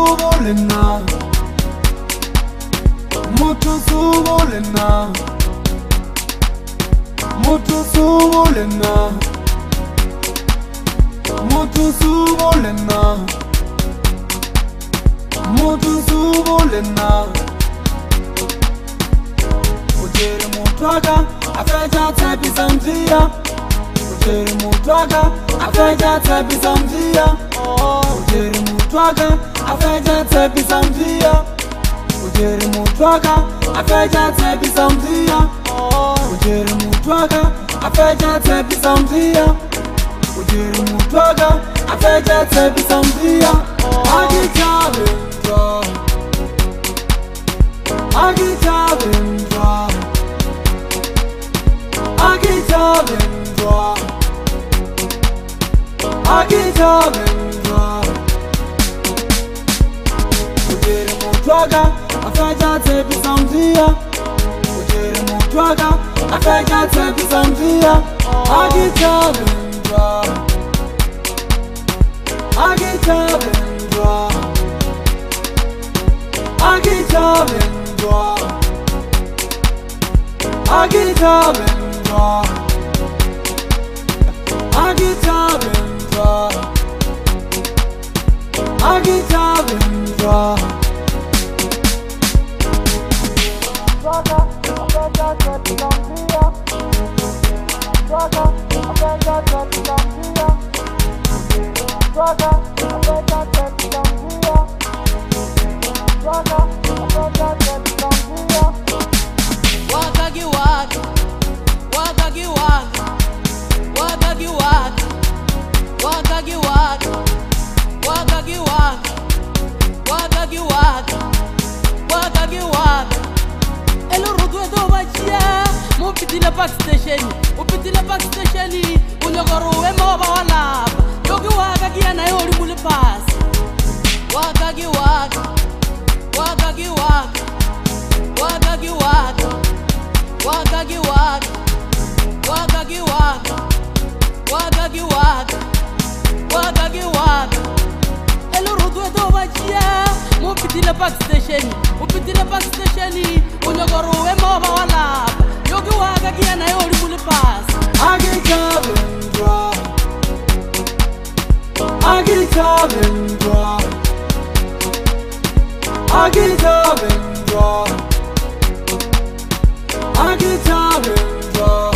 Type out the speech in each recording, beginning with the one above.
subulina, mutu subulina, mutu subulina, mutu subulina, mutu subulina. Ujeri mutwaga afeja tebi zamvia. Ujeri mutwaga afeja tebi zamvia. Ujeri mutwaga afeja tebi zamvia. Ujeri mutwaga afeja tebi zamvia. Ujeri mutwaga afeja tebi zamvia. Ujeri mutwaga afeja tebi zamvia. Agitavendra, agitavendra, agitavendra, agitavendra. Ujeri mutwaga afeja tebi zamvia. Ujeri mutwaga afeja tebi zamvia. Agitavendra, agitavendra, agitavendra, agitavendra, agitavendra, agitavendra. Upitile back station, unyogoro wema wala. Yogi waga gia na yori muli pass. Waga gi waga, waga gi waga, waga gi waga, waga gi waga, waga gi waga, waga gi waga, waga gi waga. Elo rodo edo bachia. Upitile back station, unyogoro wema wala. Yogi waga gia na yori muli pass. Agitavendra, agitavendra, agitavendra, agitavendra.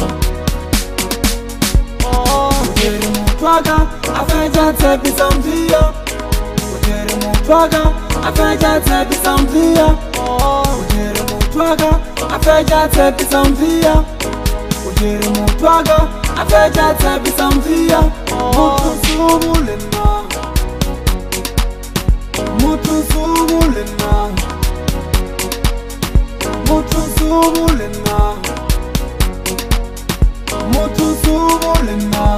Ujeri mutwaga afeja tebi zamvia. Ujeri mutwaga afeja tebi zamvia. Ujeri mutwaga afeja tebi zamvia. Ujeri mutwaga afeja tebi zamvia. Mutu subulina, mutu subulina, mutu subulina, mutu subulina.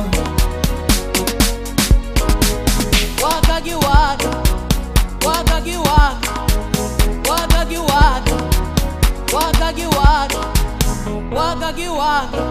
Waga gi waga, waga gi waga, waga gi waga, waga gi waga, waga gi waga.